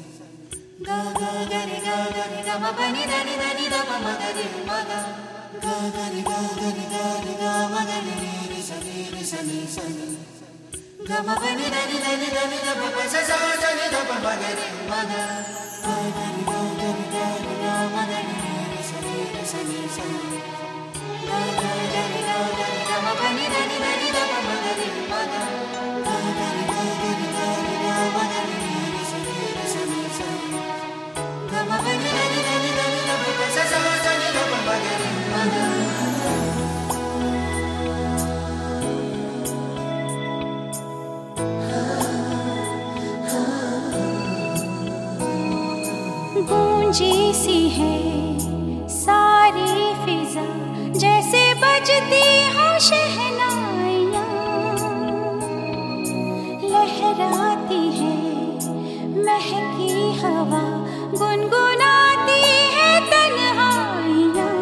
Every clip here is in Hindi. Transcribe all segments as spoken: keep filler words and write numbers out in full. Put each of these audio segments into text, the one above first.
गा गा गा रे गा गा रे गा मा पा नि धा नि धा नि धा पा मा गा रे मा गा गा गा रे गा गा रे गा रे गा मा गा रे रे रे सा रे रे सा नि सा नि गा मा पा नि धा नि धा नि धा नि धा पा मा सा सा सा नि धा पा मा गा रे मा गा गा गा रे गा गा रे गा रे गा मा गा रे रे रे सा रे रे सा नि सा नि गा गा गा रे गा गा रे गा मा पा नि धा नि धा नि धा पा मा गा रे मा गा गा गा रे गा गा रे गा रे गा मा गा रे रे रे सा रे रे सा नि सा नि गा मा पा नि धा नि धा नि धा नि धा पा मा सा सा सा नि धा पा मा गा रे मा गा। गूंजी सी है सारी फिजा जैसे बजती हो शहनाइयाँ, लहराती है महकी हवा गुनगुनाती है तन्हाइयाँ।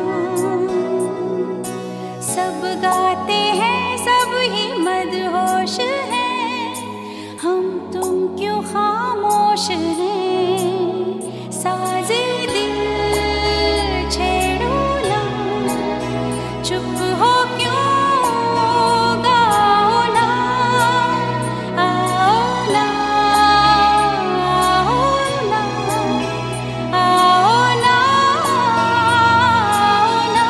सब गाते हैं सब ही मदहोश हैं, हम तुम क्यों खामोश हैं। साज़े दिल छेड़ो ना, चुप हो क्यों गाओ ना, आओ ना आओ ना आओ ना आओ ना।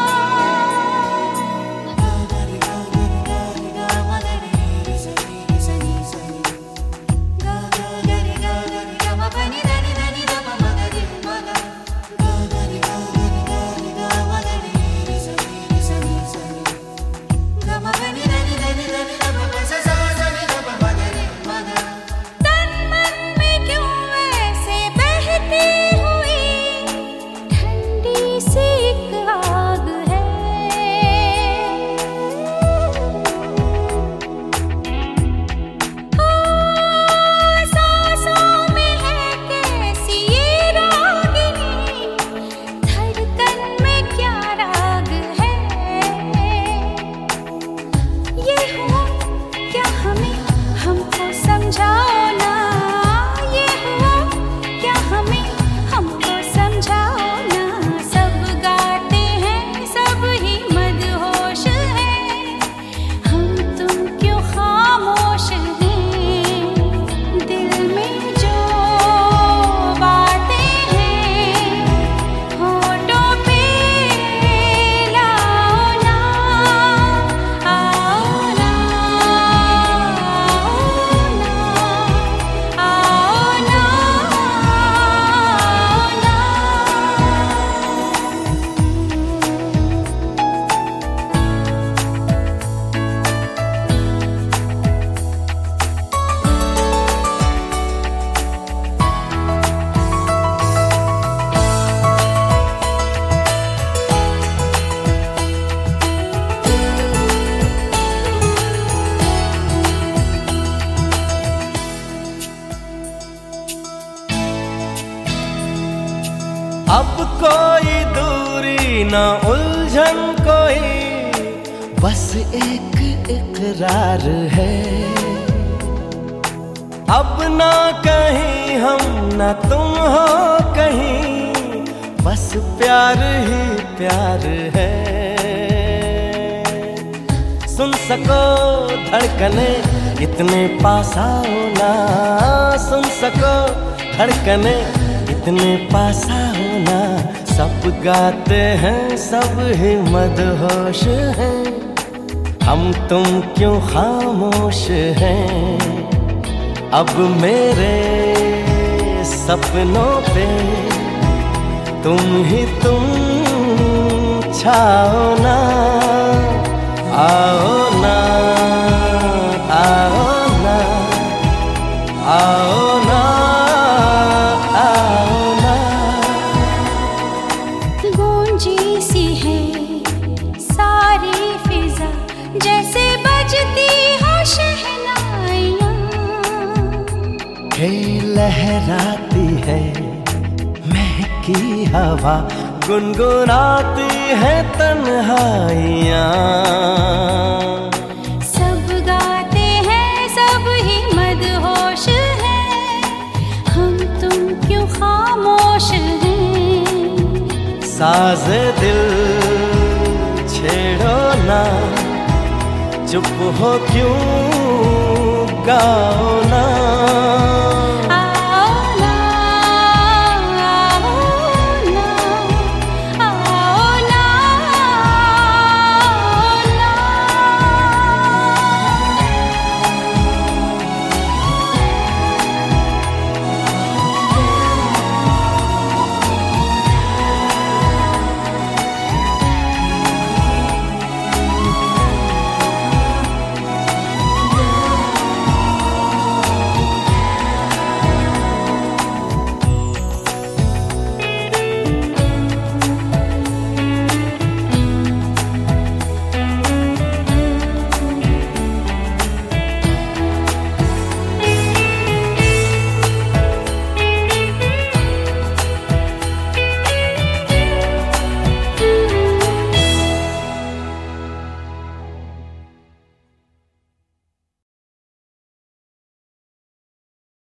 गा गा रे गा गा रे गा रे गा मा गा रे रे सा रे रे सा नि सा नि गा गा गा रे गा गा रे गा मा पा नि धा नि धा नि धा पा मा गा रे मा गा गा गा रे गा गा रे गा रे गा मा गा रे रे सा रे रे सा नि सा नि गा मा पा नि धा नि धा नि धा नि धा पा मा सा सा सा नि धा पा मा गा रे मा गा। तन मन में क्यों ऐसे बहती हुई ठंडी सी एक आग है। ओ सांसों में है कैसी ये रागिनी, धड़कन में क्या राग है। ये हुआ क्या हमें हमको समझाओ ना, ये हुआ क्या हमें हमको समझाओ ना। सब गाते हैं सब ही मदहोश हैं, हम तुम क्यों खामोश हैं। दिल में जो बातें हैं होठों पे लाओ ना, आओ ना आओ ना आओ ना। अब कोई दूरी ना उलझन कोई, बस एक इकरार है। अब ना कहीं हम ना तुम हो कहीं, बस प्यार ही प्यार है। सुन सको धड़कने इतने पास आओ ना, सुन सको धड़कने इतने पास आओ ना। सब गाते हैं सब ही मदहोश हैं, हम तुम क्यों खामोश हैं। अब मेरे सपनों पे तुम ही तुम छाओ ना, आओ ना आओ ना आओ ना आओ ना। गूंजी सी है सारी फिजा जैसे बजती हो शहनाइयाँ, हे लहराती है महकी हवा गुनगुनाती है तन्हाइयाँ। सब गाते हैं सब ही मदहोश हैं, हम तुम साज़े दिल छेड़ो ना, चुप हो क्यों गाओ ना।